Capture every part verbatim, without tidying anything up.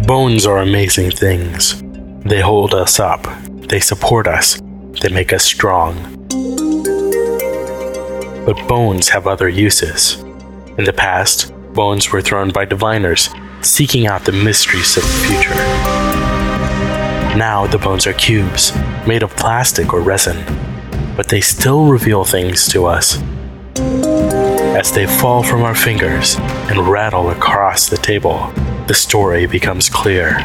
Bones are amazing things. They hold us up. They support us. They make us strong. But bones have other uses. In the past, bones were thrown by diviners, seeking out the mysteries of the future. Now the bones are cubes, made of plastic or resin, but they still reveal things to us. As they fall from our fingers and rattle across the table, the story becomes clear.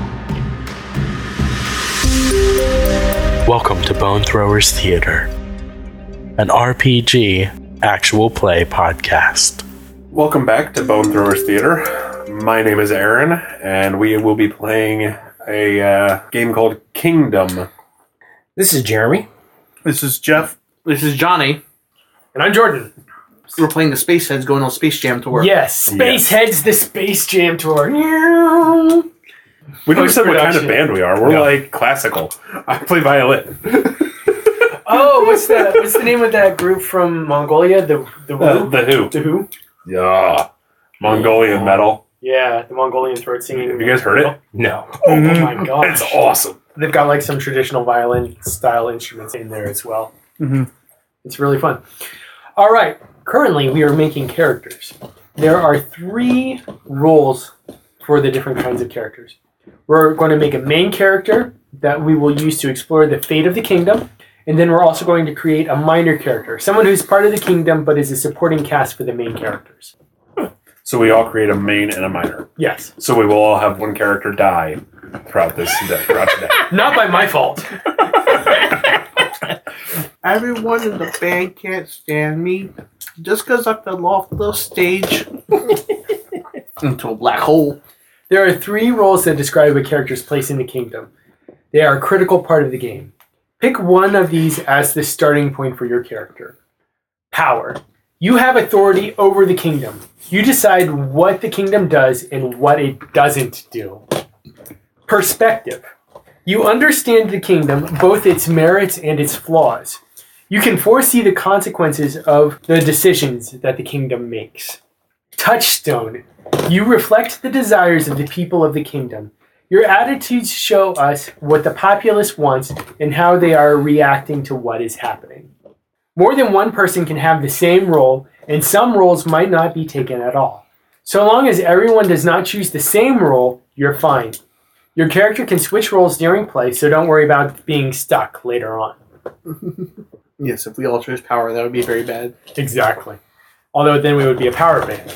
Welcome to Bone Throwers Theater, an R P G actual play podcast. Welcome back to Bone Throwers Theater. My name is Aaron, and we will be playing a uh, game called Kingdom. This is Jeremy. This is Jeff. This is Johnny. And I'm Jordan. We're playing the Space Heads going on Space Jam tour. Yes, Space Yes. Heads, the Space Jam tour. We never said what kind of Post-production. band we are. We're No. like classical. I play violin. Oh, what's the what's the name of that group from Mongolia? The the Uh, Who? the Who. The Who? Yeah. Mongolian metal. Yeah, the Mongolian throat singing. Have you guys heard it? No. Oh my god, It's awesome. They've got like some traditional violin style instruments in there as well. Mm-hmm. It's really fun. All right, currently we are making characters. There are three roles for the different kinds of characters. We're going to make a main character that we will use to explore the fate of the kingdom. And then we're also going to create a minor character, someone who's part of the kingdom but is a supporting cast for the main characters. So we all create a main and a minor. Yes. So we will all have one character die throughout this day. Throughout the day. Not by my fault. Everyone in the band can't stand me just because I fell off the stage into a black hole. There are three roles that describe a character's place in the kingdom. They are a critical part of the game. Pick one of these as the starting point for your character. Power. You have authority over the kingdom. You decide what the kingdom does and what it doesn't do. Perspective. You understand the kingdom, both its merits and its flaws. You can foresee the consequences of the decisions that the kingdom makes. Touchstone. You reflect the desires of the people of the kingdom. Your attitudes show us what the populace wants and how they are reacting to what is happening. More than one person can have the same role, and some roles might not be taken at all. So long as everyone does not choose the same role, you're fine. Your character can switch roles during play, so don't worry about being stuck later on. Yes, if we all chose power, that would be very bad. Exactly. Although then we would be a power band.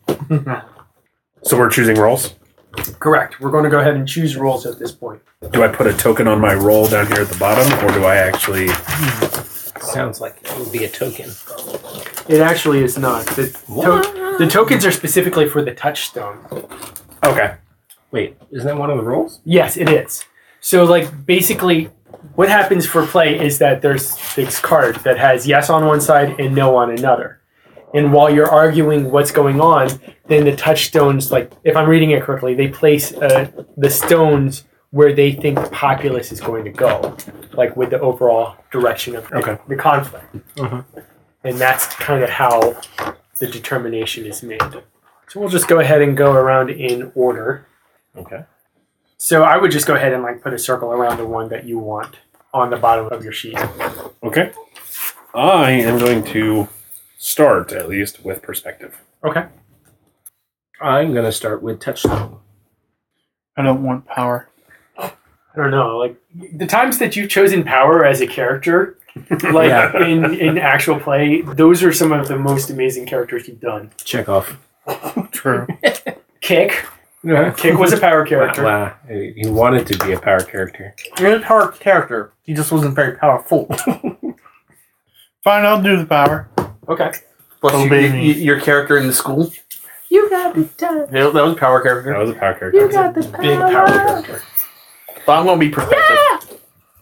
So we're choosing roles. Correct. We're going to go ahead and choose roles at this point. Do I put a token on my roll down here at the bottom, or do I actually... Sounds like it would be a token. It actually is not. The, to- the tokens are specifically for the touchstone. Okay. Wait, isn't that one of the roles? Yes, it is. So, like, basically, what happens for play is that there's this card that has yes on one side and no on another. And while you're arguing what's going on, then the touchstones, like, if I'm reading it correctly, they place uh, the stones where they think the populace is going to go, like with the overall direction of the, Okay. the conflict. Mhm. And that's kind of how the determination is made. So we'll just go ahead and go around in order. Okay. So I would just go ahead and like put a circle around the one that you want on the bottom of your sheet. Okay. I am going to start, at least, with perspective. Okay. I'm going to start with touchstone. I don't want power. I don't know. Like the times that you've chosen power as a character, like Yeah. in, in actual play, those are some of the most amazing characters you've done. Check off. True. Kick. Kick was a power character. Wow. He wanted to be a power character. You're a power character. He just wasn't very powerful. Fine, I'll do the power. Okay. Plus, Don't you, be you, me. your character in the school. You got the time. Yeah, that was a power character. That was a power character. You got the power. Big power character. But I'm going to be perspective.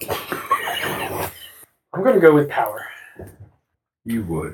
I'm going to go with power. You would.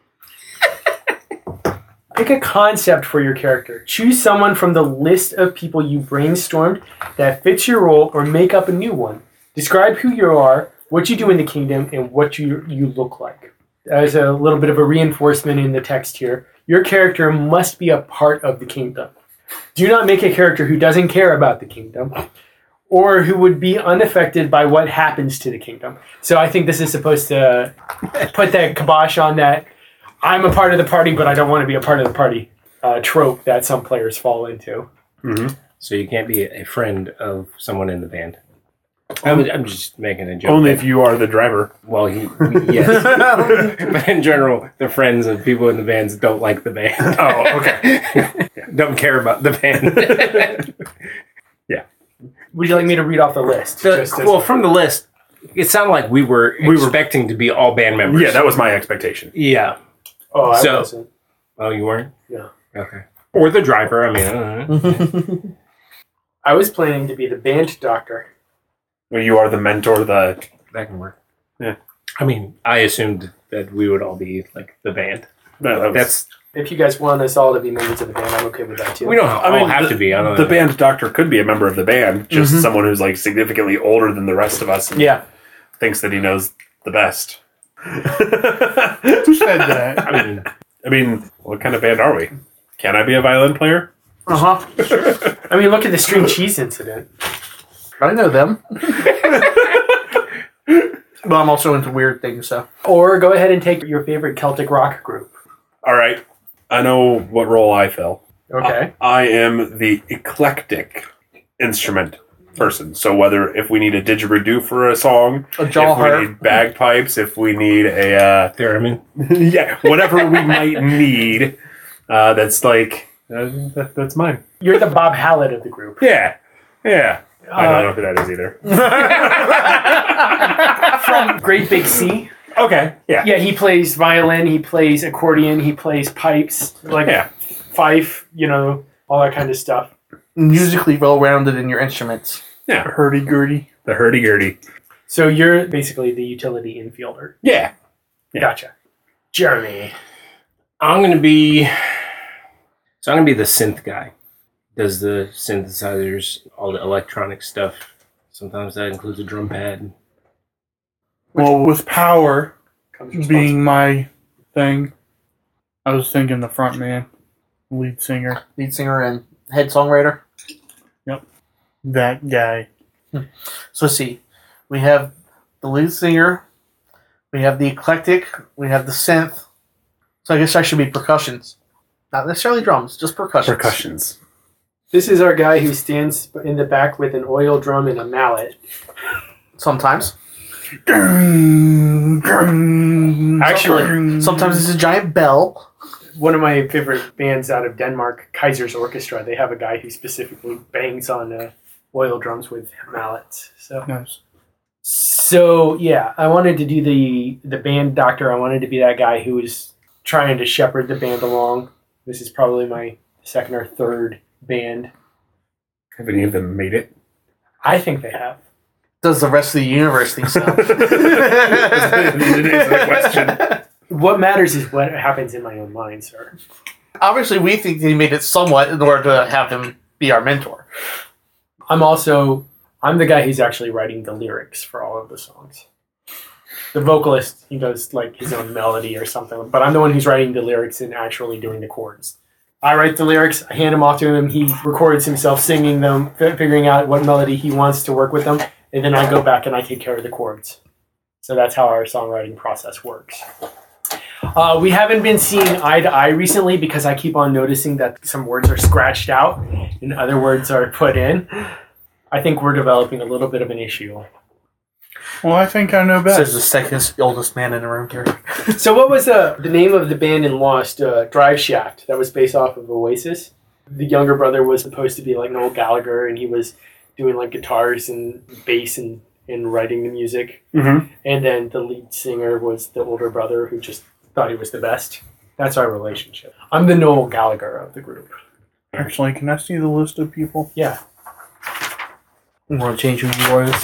Pick a concept for your character. Choose someone from the list of people you brainstormed that fits your role or make up a new one. Describe who you are, what you do in the kingdom, and what you, you look like. As a little bit of a reinforcement in the text here, your character must be a part of the kingdom. Do not make a character who doesn't care about the kingdom or who would be unaffected by what happens to the kingdom. So I think this is supposed to put that kibosh on that I'm a part of the party, but I don't want to be a part of the party uh, trope that some players fall into. Mm-hmm. So you can't be a friend of someone in the band. I'm, I'm just making a joke. Only if you are the driver. Well, he, yes. But in general, the friends of people in the bands don't like the band. Oh, okay. Don't care about the band. Would you like me to read off the list? The- Just as- well, from the list, it sounded like we were We were- expecting to be all band members. Yeah, that was my expectation. Yeah. oh, I so- wasn't. Oh, you weren't? No. Okay. Or the driver. I mean, I don't know. I was planning to be the band doctor. Well, you are the mentor, the... That can work. Yeah. I mean, I assumed that we would all be like the band. No, that was- That's If you guys want us all to be members of the band, I'm okay with that too. we don't I all mean, have the, to be. I don't the know. band doctor could be a member of the band, just Mhm. someone who's like significantly older than the rest of us and Yeah. thinks that he knows the best. Who said that? I mean, I mean, what kind of band are we? Can I be a violin player? Uh huh. I mean, look at the string cheese incident. I know them. But I'm also into weird things, so. Or go ahead and take your favorite Celtic rock group. All right. I know what role I fill. Okay. I am the eclectic instrument person. So whether if we need a didgeridoo for a song, A jaw if we harp. need bagpipes, if we need a uh, theremin. yeah, whatever we might need, uh, that's like uh, that, that's mine. You're the Bob Hallett of the group. Yeah, yeah. I Uh, don't know who that is either. From Great Big Sea. Okay, yeah, Yeah, he plays violin, he plays accordion, he plays pipes, like yeah. fife, you know, all that kind of stuff. Musically well rounded in your instruments. Yeah, Hurdy-gurdy. the hurdy-gurdy. So you're basically the utility infielder. Yeah. Yeah. Gotcha. Jeremy. I'm gonna be. So I'm gonna be the synth guy. Does the synthesizers, all the electronic stuff. Sometimes that includes a drum pad. Well, with power Comes being my thing, I was thinking the front man, lead singer, Lead singer and head songwriter. that guy. So let's see. We have the lead singer. We have the eclectic. We have the synth. So I guess I should be percussions. Not necessarily drums, just percussions. Percussions. This is our guy who stands in the back with an oil drum and a mallet. Sometimes. Actually, Sometimes it's a giant bell. One of my favorite bands out of Denmark, Kaiser's Orchestra, they have a guy who specifically bangs on uh, oil drums with mallets. So, Nice. so yeah, I wanted to do the the band doctor. I wanted to be that guy who was trying to shepherd the band along. This is probably my second or third band. Have any of them made it? I think they have. Does the rest of the universe think so? Didn't answer the question. What matters is what happens in my own mind, sir. Obviously, we think he made it somewhat in order to have him be our mentor. I'm also I'm the guy who's actually writing the lyrics for all of the songs. The vocalist, he does like his own melody or something, but I'm the one who's writing the lyrics and actually doing the chords. I write the lyrics, I hand them off to him, he records himself singing them, f- figuring out what melody he wants to work with them, and then I go back and I take care of the chords. So that's how our songwriting process works. Uh, we haven't been seeing eye to eye recently because I keep on noticing that some words are scratched out and other words are put in. I think we're developing a little bit of an issue. Well, I think I know Says best. the second oldest man in the room here. So what was the, the name of the band in Lost? Uh, Drive Shaft. That was based off of Oasis. The younger brother was supposed to be like Noel Gallagher, and he was doing like guitars and bass and, and writing the music. Mm-hmm. And then the lead singer was the older brother who just thought he was the best. That's our relationship. I'm the Noel Gallagher of the group. Actually, can I see the list of people? Yeah. You want to change who you are?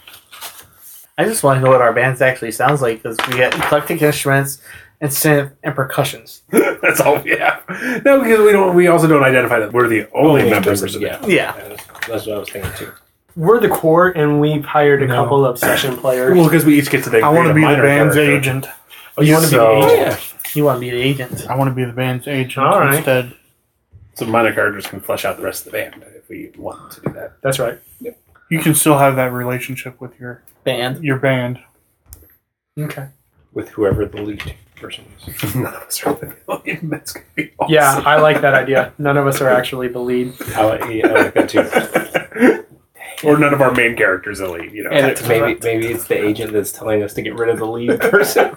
I just want to know what our band actually sounds like because we got eclectic instruments and synth and percussions. That's all we have. No, because we don't. We also don't identify that we're the only Only members members, of the yeah. Yeah. That's, that's what I was thinking too. We're the core, and we've hired a No. couple of session players. Well, because we each get to the. I want to be the minor band's character. agent. Oh, you want to So- be the Oh, agent? yeah. You want to be the agent. I want to be the band's agent All right. instead. So minor characters can flesh out the rest of the band if we want to do that. That's right. You can still have that relationship with your Band. your band. Okay. With whoever the lead person is. None of us are the lead. That's going to be awesome. Yeah, I like that idea. None of us are actually the lead. I like, yeah, I like that too. Or none of our main characters are the lead. You know. And it's maybe maybe it's the agent that's telling us to get rid of the lead person.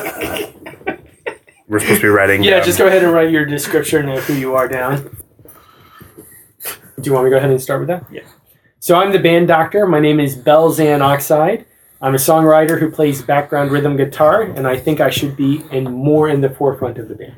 We're supposed to be writing. Yeah, um, just go ahead and write your description of who you are down. Do you want me to go ahead and start with that? Yeah. So I'm the band doctor. My name is Belzan Oxide. I'm a songwriter who plays background rhythm guitar, and I think I should be in more in the forefront of the band.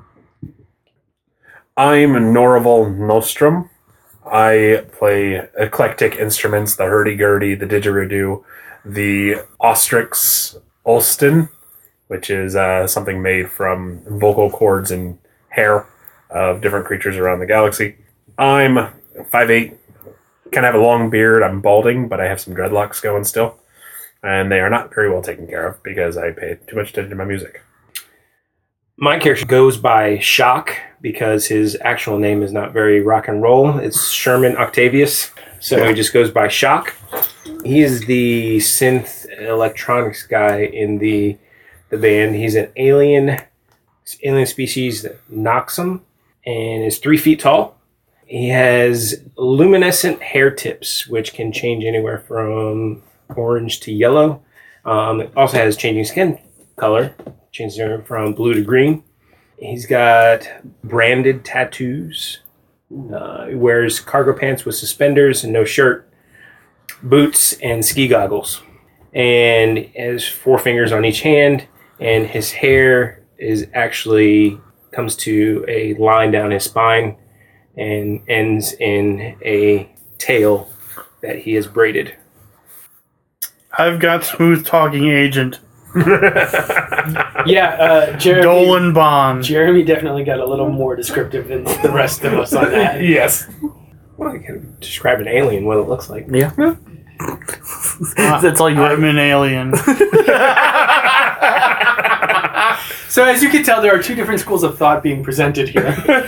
I'm Norval Nostrum. I play eclectic instruments, the hurdy-gurdy, the didgeridoo, the Ostrix Ulston, which is uh, something made from vocal cords and hair of different creatures around the galaxy. I'm five eight, kind of have a long beard. I'm balding, but I have some dreadlocks going still. And they are not very well taken care of because I pay too much attention to my music. My character goes by Shock because his actual name is not very rock and roll. It's Sherman Octavius, so he just goes by Shock. He is the synth electronics guy in the the band. He's an alien alien species, Noxum, and is three feet tall. He has luminescent hair tips, which can change anywhere from orange to yellow. Um, it also has changing skin color, changing from blue to green. He's got branded tattoos. Uh, he wears cargo pants with suspenders and no shirt, boots, and ski goggles. And has four fingers on each hand, and his hair is actually comes to a line down his spine and ends in a tail that he has braided. I've got smooth talking agent Yeah, uh, Jeremy, Dolan Bond. Jeremy definitely got a little more descriptive than the rest of us on that. Yes. Well, I can describe an alien, what it looks like. Yeah. That's all you I'm an alien. So as you can tell, there are two different schools of thought being presented here.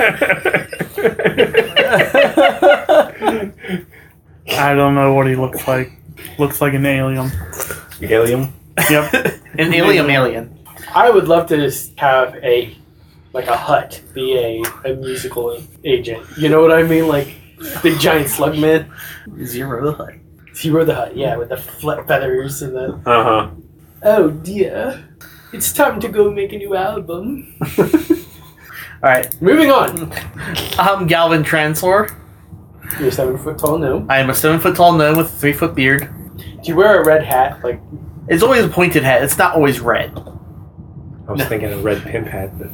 I don't know what he looks like. Looks like an alien. Alien? Yep. An alien alien. I would love to just have a, like a hut, be a, a musical agent. You know what I mean? Like big giant slug man. Zero the Hut. Zero the Hut, yeah, with the flip feathers and the... Uh-huh. Oh dear. It's time to go make a new album. Alright. Moving on. I'm Galvin Translor. You're seven foot tall gnome. I am a seven foot tall gnome with a three foot beard. Do you wear a red hat? Like, It's always a pointed hat. It's not always red. I was thinking a red pimp hat, but...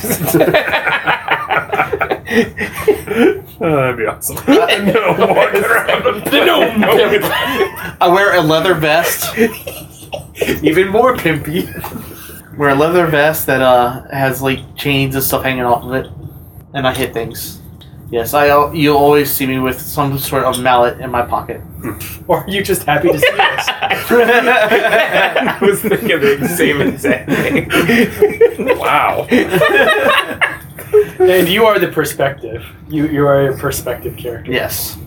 Oh, that'd be awesome. No, walking around. the gnome. I wear a leather vest. Even more pimpy. Wear a leather vest that uh has like chains and stuff hanging off of it, and I hit things. Yes, I. al- You'll always see me with some sort of mallet in my pocket. Or are you just happy to see us? I was thinking the same exact thing. Wow. And you are the perspective. You you are a perspective character. Yes.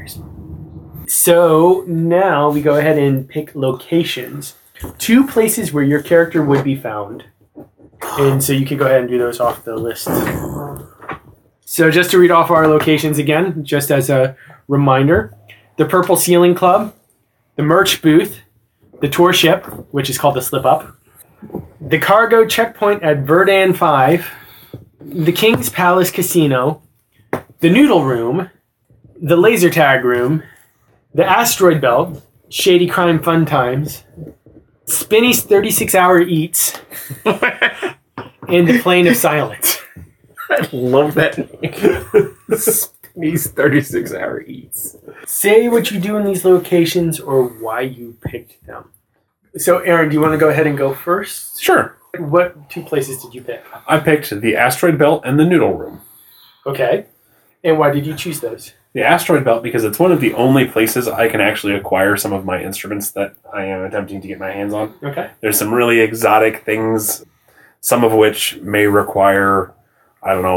So now we go ahead and pick locations. Two places where your character would be found. And so you can go ahead and do those off the list. So just to read off our locations again, just as a reminder. The Purple Ceiling Club, the merch booth, the tour ship, which is called the Slip Up, the cargo checkpoint at Verdan five, the King's Palace Casino, the Noodle Room, the Laser Tag Room, the Asteroid Belt, Shady Crime Fun Times, Spinny's thirty-six hour Eats, and the Plane of Silence. I love that name. Spinny's thirty-six hour Eats. Say what you do in these locations or why you picked them. So, Aaron, do you want to go ahead and go first? Sure. What two places did you pick? I picked the Asteroid Belt and the Noodle Room. Okay. And why did you choose those? The Asteroid Belt because it's one of the only places I can actually acquire some of my instruments that I am attempting to get my hands on. Okay. There's some really exotic things, some of which may require, I don't know,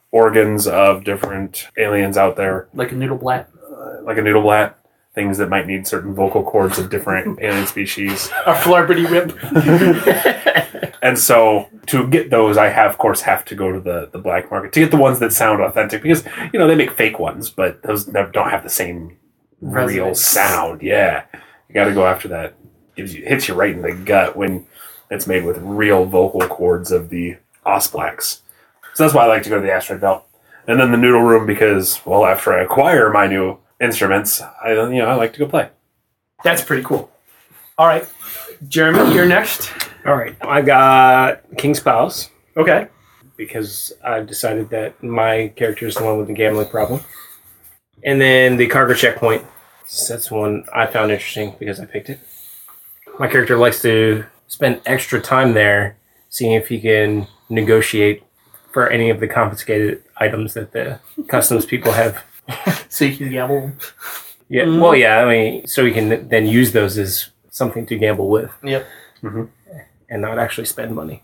organs of different aliens out there, Like a noodle blat. uh, like a noodle blat, things that might need certain vocal cords of different alien species. A flarpity whip. And so to get those, I have, of course, have to go to the, the black market to get the ones that sound authentic because, you know, they make fake ones, but those never, don't have the same real Resonance. sound. Yeah. You got to go after that. Gives you, hits you right in the gut when it's made with real vocal cords of the Osblacks. So that's why I like to go to the asteroid belt. And then the noodle room because, well, after I acquire my new instruments, I, you know, I like to go play. That's pretty cool. All right. Jeremy, you're next. All right. I got King's Palace Okay. because I've decided that my character is the one with the gambling problem. And then the cargo checkpoint. That's one I found interesting because I picked it. My character likes to spend extra time there seeing if he can negotiate for any of the confiscated items that the customs people have. So you can gamble. Yeah, Mm. well, yeah, I mean, so he can then use those as something to gamble with Yep. and not actually spend money.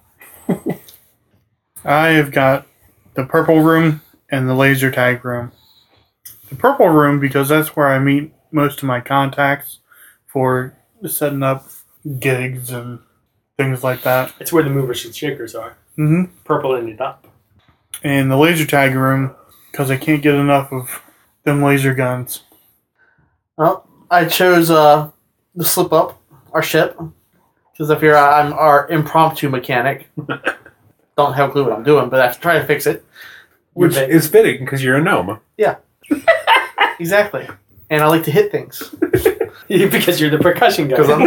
I have got the purple room and the laser tag room. The purple room because that's where I meet most of my contacts for setting up gigs and things like that. It's where the movers and shakers are. hmm Purple ended up. And the laser tag room because I can't get enough of them laser guns. Well, I chose uh, the slip up, our ship, because I figure I'm our impromptu mechanic. Don't have a clue what I'm doing, but I have to try to fix it. Which bet. is fitting because you're a gnome. Exactly. And I like to hit things. Because you're the percussion guy. Because I'm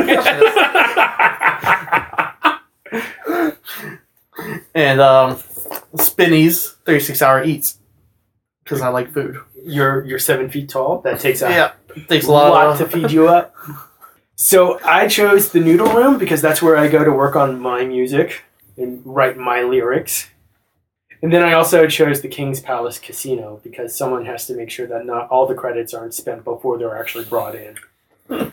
the And um, Spinny's thirty-six hour eats. Because I like food. you're you're seven feet tall. That takes a Yeah. It takes a a lot, lot of to feed you up. So I chose the noodle room because that's where I go to work on my music and write my lyrics. And then I also chose the King's Palace Casino because someone has to make sure that not all the credits aren't spent before they're actually brought in.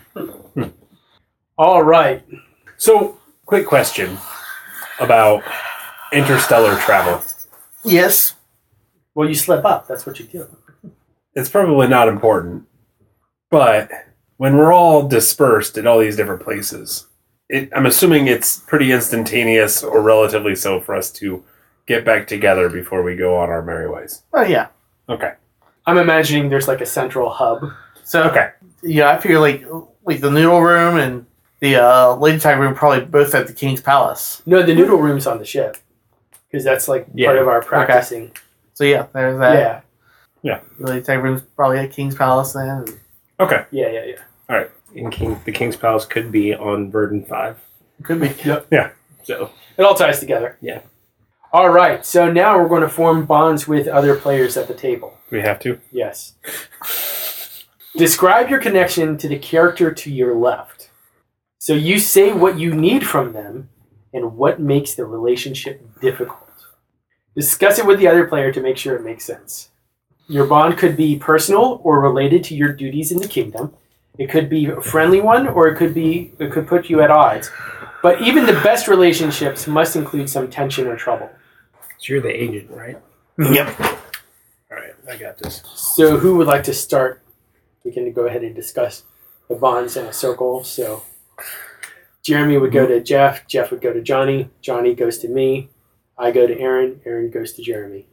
All right. So, quick question about interstellar travel. Yes. Well, you slip up. That's what you do. It's probably not important, but when we're all dispersed at all these different places, it, I'm assuming it's pretty instantaneous or relatively so for us to get back together before we go on our merry ways. Oh, yeah. Okay. I'm imagining there's like a central hub. So, Okay. yeah, I figure like like the noodle room and the uh, lady tag room probably both at the King's Palace. No, the noodle room's on the ship because that's like Yeah. part of our practicing. So, yeah, there's that. Yeah, The lady tag room's probably at King's Palace then. Okay. yeah, yeah, yeah. And King, the King's Palace could be on Verdun five. Could be. So, It all ties together. Yeah. All right. So now we're going to form bonds with other players at the table. Do we have to? Yes. Describe your connection to the character to your left. So you say what you need from them and what makes the relationship difficult. Discuss it with the other player to make sure it makes sense. Your bond could be personal or related to your duties in the kingdom. It could be a friendly one, or it could be it could put you at odds. But even the best relationships must include some tension or trouble. so you're the agent, right? Yep. All right, I got this. So who would like to start? We can go ahead and discuss the bonds in a circle. So Jeremy would go to Jeff. Jeff would go to Johnny. Johnny goes to me. I go to Aaron. Aaron goes to Jeremy.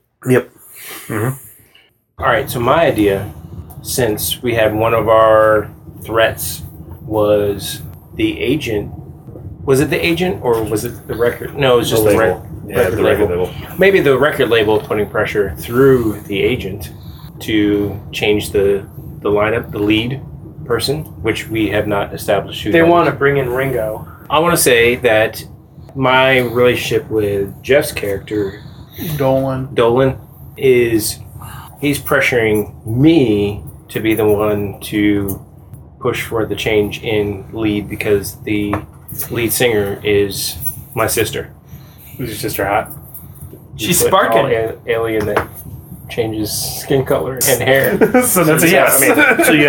All right, so my idea, since we had one of our threats was the agent. Was it the agent or was it the record? No, it was just the, label. rec- Yeah, record the record label. label. Maybe the record label putting pressure through the agent to change the the lineup, the lead person, which we have not established who They that want is. to bring in Ringo. I want to say that my relationship with Jeff's character, Dolan. Dolan, is he's pressuring me to be the one to push for the change in lead because the lead singer is my sister. Is your sister hot? She's But sparking. all a- alien that changes skin color and hair. So that's a So, yes. I mean, So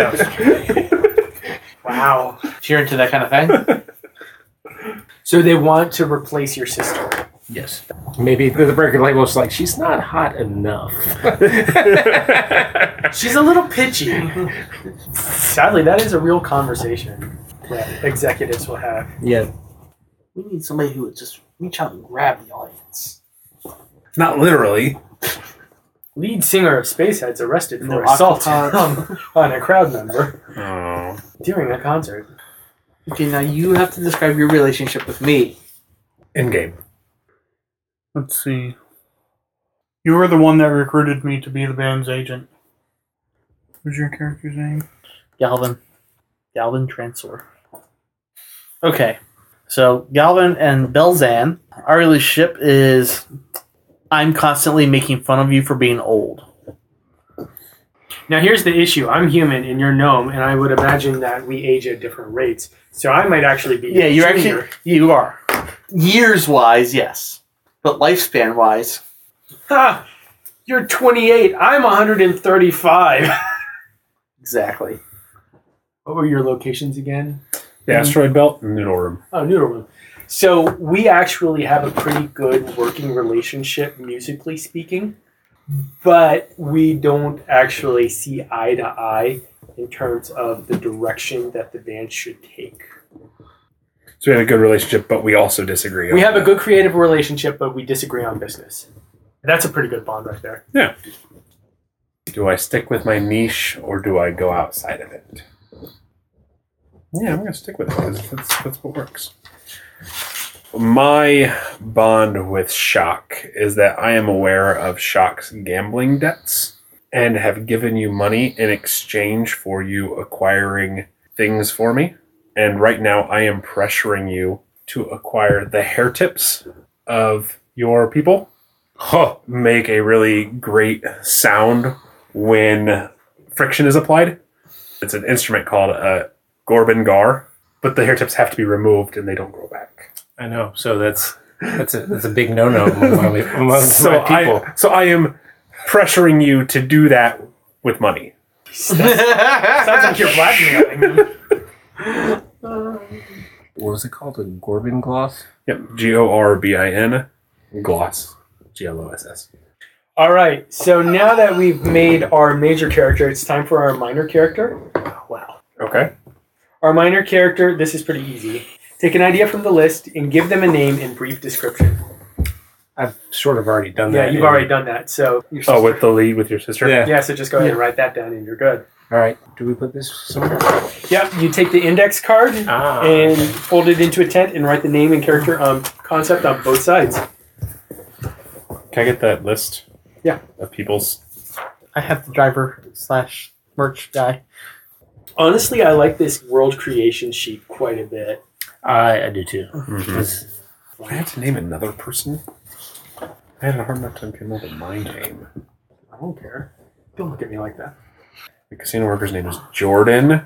yes. Wow. If you're into that kind of thing. So they want to replace your sister. Yes. Maybe the the record label's like, she's not hot enough. She's a little pitchy. Sadly, that is a real conversation that executives will have. Yeah. We need somebody who would just reach out and grab the audience. Not literally. Lead singer of Spaceheads arrested for No, assault Octopods. on, on a crowd member Oh. during a concert. Okay, now you have to describe your relationship with me. In game. Let's see. You were the one that recruited me to be the band's agent. What's your character's name? Galvin. Galvin Transor. Okay. So, Galvin and Belzan, our relationship is I'm constantly making fun of you for being old. Now, here's the issue. I'm human and you're gnome, and I would imagine that we age at different rates. So I might actually be Yeah, you're junior. actually, you are. Years-wise, yes. But lifespan-wise, Ha! You're twenty-eight. I'm one hundred thirty-five. exactly. What were your locations again? The asteroid belt and noodle room. Oh, Noodle Room. So we actually have a pretty good working relationship, musically speaking, but we don't actually see eye to eye in terms of the direction that the band should take. So we have a good relationship, but we also disagree. We on have a that. good creative relationship, but we disagree on business. That's a pretty good bond right there. Yeah. Do I stick with my niche or do I go outside of it? Yeah, I'm going to stick with it because that's, that's what works. My bond with Shock is that I am aware of Shock's gambling debts and have given you money in exchange for you acquiring things for me. And right now I am pressuring you to acquire the hair tips of your people. Huh. Make a really great sound when friction is applied. It's an instrument called a Gorbin Gar, but the hair tips have to be removed and they don't grow back. I know. So that's that's a that's a big no no among, my, among So my people. I, so I am pressuring you to do that with money. Sounds like you're blackmailing me. What was it called? A Gorbin gloss? Yep, G O R B I N, gloss, G L O S S. All right, so now that we've made our major character, it's time for our minor character. Wow. Okay. Our minor character, this is pretty easy. Take an idea from the list and give them a name and brief description. I've sort of already done Yeah, that. you've in- already done that. So, Oh, with the lead with your sister? Yeah. yeah, so just go ahead and write that down and you're good. All right. Do we put this somewhere? Yep, you take the index card Ah. and fold it into a tent and write the name and character um, concept on both sides. Can I get that list? Yeah. Of people's. I have the driver slash merch guy. Honestly, I like this world creation sheet quite a bit. I, I do too. Mm-hmm. This- I had to name another person. I had a hard enough time coming up with my name. I don't care. Don't look at me like that. The casino worker's name is Jordan.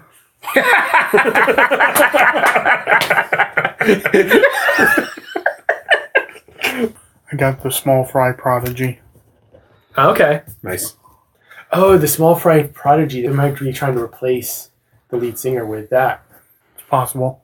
I got the small fry prodigy. Okay. Nice. Oh, the small fry prodigy. They might be trying to replace the lead singer with that. It's possible.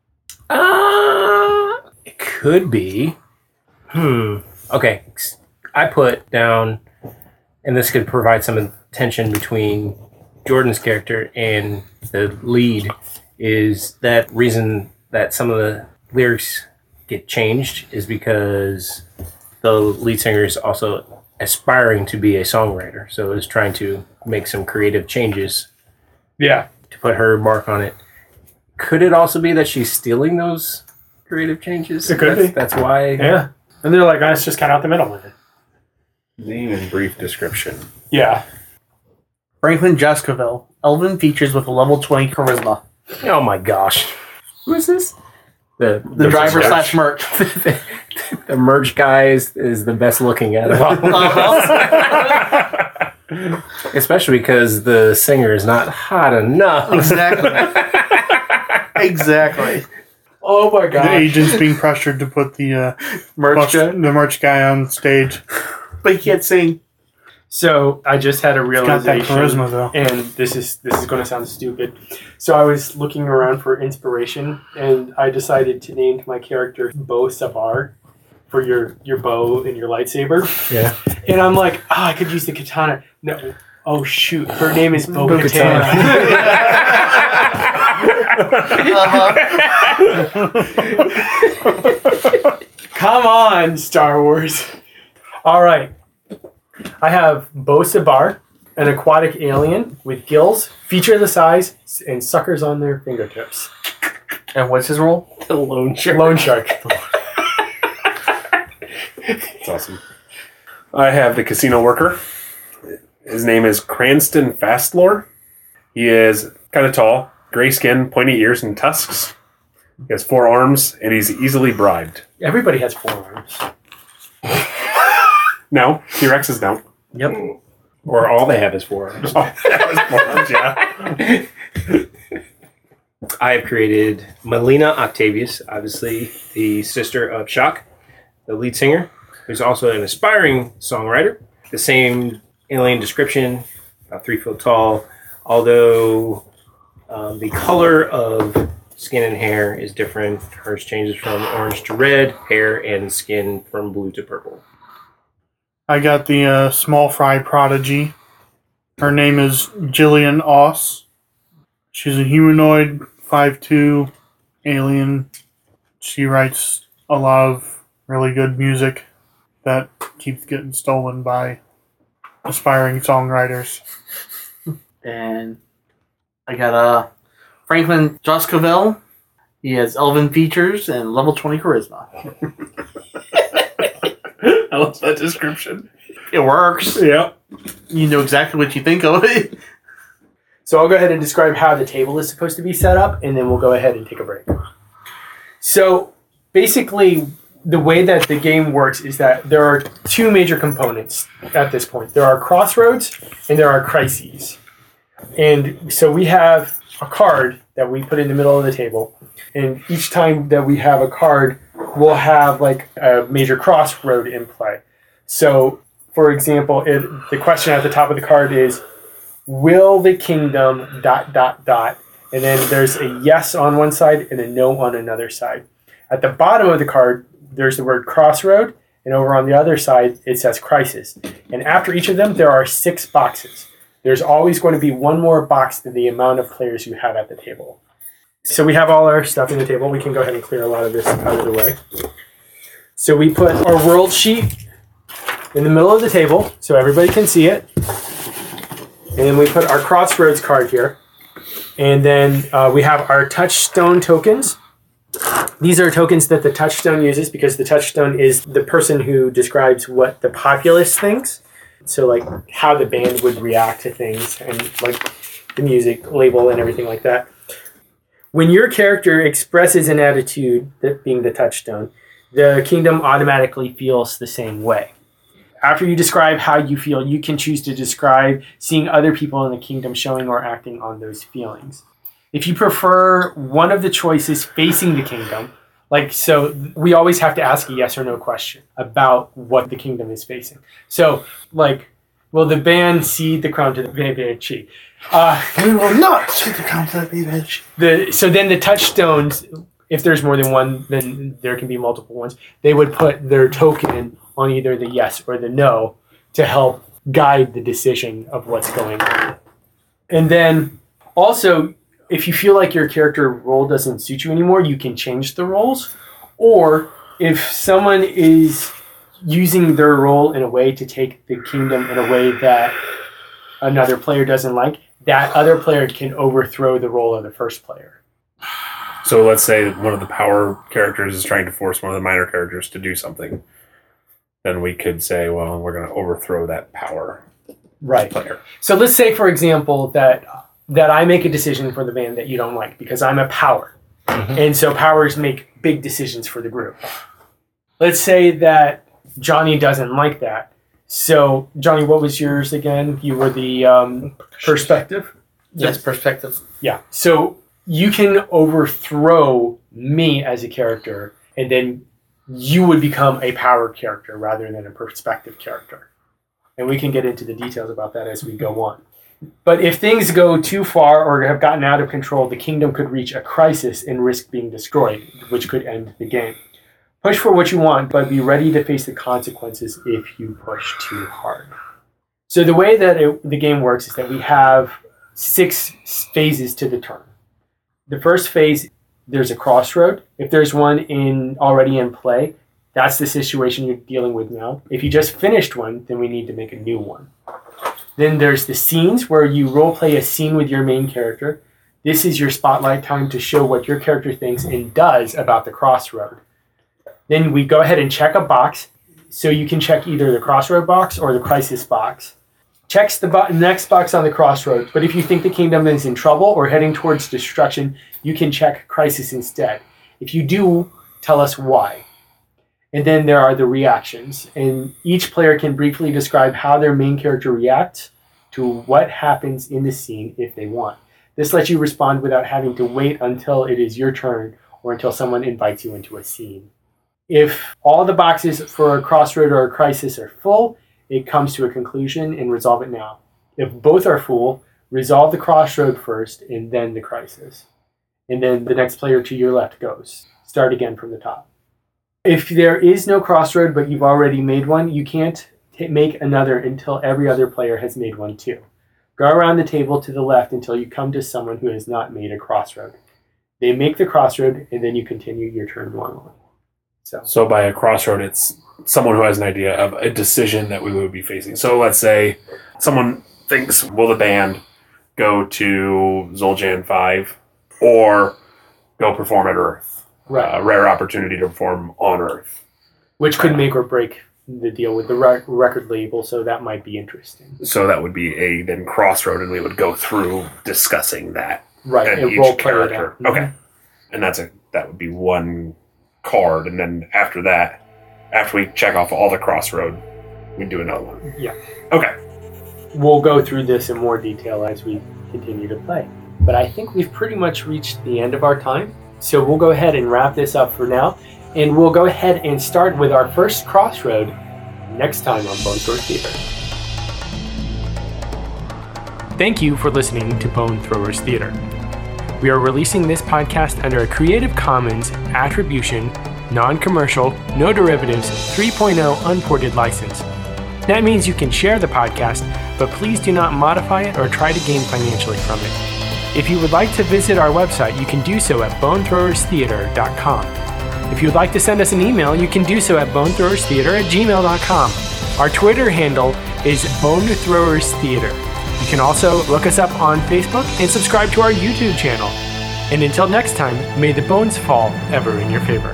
Uh, it could be. Hmm. Okay. I put down, and this could provide some tension between Jordan's character and the lead, is that reason that some of the lyrics get changed is because the lead singer is also aspiring to be a songwriter, so is trying to make some creative changes Yeah. to put her mark on it. Could it also be that she's stealing those creative changes? It could that's, be. That's why. Yeah. And they're like, let's just cut out the middle with it. Name and brief description. Yeah. Franklin Jascoville. Elven features with a level twenty charisma. Oh my gosh. Who is this? The The driver merch. slash merch. the, the merch guy is, is the best looking out of all. Uh-huh. Especially because the singer is not hot enough. Exactly. Exactly. Oh my The god. agent's being pressured to put the uh, Merch bus- guy. the merch guy on stage. But he can't sing. So I just had a He's got that realization. charisma though. And this is this is going to sound stupid. So I was looking around for inspiration, and I decided to name my character Bo Savar, for your, your bow and your lightsaber. Yeah. And I'm like, oh, I could use the katana. No. Oh, shoot. Her name is Bo Bo-Katan. Katana. Come on, Star Wars. All right. I have Bo Sabar, an aquatic alien with gills, feature the size, and suckers on their fingertips. And what's his role? The lone shark. Lone shark. That's awesome. I have the casino worker. His name is Cranston Fastlore. He is kind of tall, gray skin, pointy ears, and tusks. He has four arms, and he's easily bribed. Everybody has four arms. No, T-Rexes don't. Yep. Or all they have is four arms. Oh, that was four arms, yeah. I have created Melina Octavius, obviously the sister of Shock, the lead singer, who's also an aspiring songwriter. The same alien description, about three foot tall, although um, the color of skin and hair is different. Hers changes from orange to red, hair and skin from blue to purple. I got the uh, small fry prodigy. Her name is Jillian Oss. She's a humanoid, five foot two, alien. She writes a lot of really good music that keeps getting stolen by aspiring songwriters. And I got uh, Franklin Joscoville. He has elven features and level twenty charisma. I love that description. It works. Yeah. You know exactly what you think of it. So I'll go ahead and describe how the table is supposed to be set up, and then we'll go ahead and take a break. So basically, the way that the game works is that there are two major components at this point. There are crossroads, and there are crises. And so we have a card that we put in the middle of the table, and each time that we have a card, we'll have like a major crossroad in play. So, for example, it, the question at the top of the card is, will the kingdom dot dot dot, and then there's a yes on one side and a no on another side. At the bottom of the card, there's the word crossroad, and over on the other side, it says crisis. And after each of them, there are six boxes. There's always going to be one more box than the amount of players you have at the table. So we have all our stuff in the table. We can go ahead and clear a lot of this out of the way. So we put our world sheet in the middle of the table so everybody can see it. And then we put our crossroads card here. And then uh, we have our touchstone tokens. These are tokens that the touchstone uses because the touchstone is the person who describes what the populace thinks. So like how the band would react to things and like the music label and everything like that. When your character expresses an attitude, that being the touchstone, the kingdom automatically feels the same way. After you describe how you feel, you can choose to describe seeing other people in the kingdom showing or acting on those feelings. If you prefer one of the choices facing the kingdom, like, so we always have to ask a yes or no question about what the kingdom is facing. So, like, will the band cede the crown to the Banshee? Uh, We will not see the count of the Banshee. the So then the touchstones, if there's more than one, then there can be multiple ones. They would put their token on either the yes or the no to help guide the decision of what's going on. And then also, if you feel like your character role doesn't suit you anymore, you can change the roles. Or if someone is using their role in a way to take the kingdom in a way that another player doesn't like, that other player can overthrow the role of the first player. So let's say one of the power characters is trying to force one of the minor characters to do something. Then we could say, well, we're going to overthrow that power Right. player. So let's say, for example, that that I make a decision for the band that you don't like because I'm a power. Mhm. And so powers make big decisions for the group. Let's say that Johnny doesn't like that. So, Johnny, what was yours again? You were the um, perspective? Yes, perspective. Yeah. So you can overthrow me as a character, and then you would become a power character rather than a perspective character. And we can get into the details about that as we go on. But if things go too far or have gotten out of control, the kingdom could reach a crisis and risk being destroyed, which could end the game. Push for what you want, but be ready to face the consequences if you push too hard. So the way that it, the game works is that we have six phases to the turn. The first phase, there's a crossroad. If there's one in already in play, that's the situation you're dealing with now. If you just finished one, then we need to make a new one. Then there's the scenes where you role play a scene with your main character. This is your spotlight time to show what your character thinks and does about the crossroad. Then we go ahead and check a box. So you can check either the crossroad box or the crisis box. Checks the bo- next box on the crossroads, but if you think the kingdom is in trouble or heading towards destruction, you can check crisis instead. If you do, tell us why. And then there are the reactions, and each player can briefly describe how their main character reacts to what happens in the scene if they want. This lets you respond without having to wait until it is your turn or until someone invites you into a scene. If all the boxes for a crossroad or a crisis are full, it comes to a conclusion and resolve it now. If both are full, resolve the crossroad first and then the crisis. And then the next player to your left goes. Start again from the top. If there is no crossroad but you've already made one, you can't t- make another until every other player has made one too. Go around the table to the left until you come to someone who has not made a crossroad. They make the crossroad and then you continue your turn normally. So, So by a crossroad, it's someone who has an idea of a decision that we would be facing. So let's say someone thinks, will the band go to Zul'Jan five or go perform at Earth? right. A rare opportunity to perform on Earth. Which could make or break the deal with the rec- record label, so that might be interesting. So that would be a then crossroad, and we would go through discussing that. Right, And and each role play it character. out. Okay. And that's a that would be one card, and then after that, after we check off all the crossroad, we do another one. Yeah. Okay. We'll go through this in more detail as we continue to play. But I think we've pretty much reached the end of our time. So we'll go ahead and wrap this up for now. And we'll go ahead and start with our first crossroad next time on Bone Throwers Theater. Thank you for listening to Bone Throwers Theater. We are releasing this podcast under a Creative Commons Attribution, Non-Commercial, No Derivatives three point oh Unported license. That means you can share the podcast, but please do not modify it or try to gain financially from it. If you would like to visit our website, you can do so at bone throwers theater dot com. If you would like to send us an email, you can do so at bone throwers theater at gmail dot com. Our Twitter handle is Bone Throwers Theater. You can also look us up on Facebook and subscribe to our YouTube channel. And until next time, may the bones fall ever in your favor.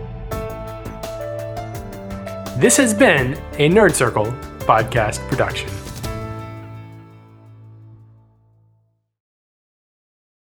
This has been a Nerd Circle podcast production.